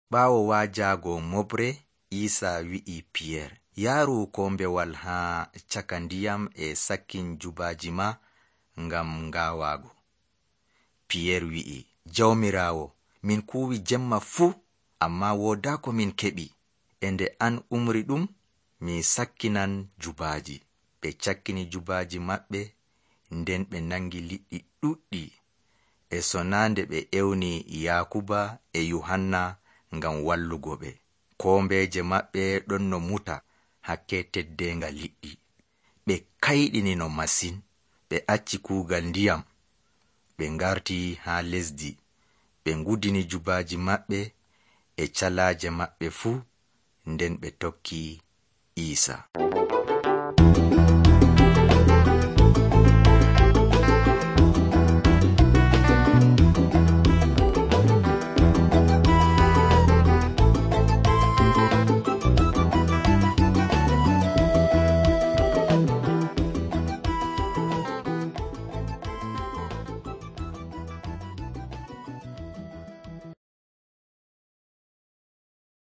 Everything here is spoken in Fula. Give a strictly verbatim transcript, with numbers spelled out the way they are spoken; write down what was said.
Ɓaawo waajago mobre, Isa wi'i Pierre, yaru kombewal ha caka ndiyam e sakkin jubaji ma ngam ngawago. Pierre wi'i, Jawmirawo, min kuwi jemma fu, amma woda ko min keɓi. Ende an umri ɗum, mi sakkinan jubaji. Ɓe cakkini jubaji maɓɓe, nden ɓe nangi liɗɗi ɗuɗɗi. E sonande ɓe ewni Yakuba e Yohanna ngam wallugo ɓe. Kombeje maɓɓe ɗon no muta hakke teddenga liɗɗi. Ɓe kayɗini no masin. Ɓe acci kuugal ndiyam. Ɓe ngarti ha lesdi. Ɓe ngudini jubaji maɓɓe e calaje maɓɓe fu, nden ɓe tokki Isa.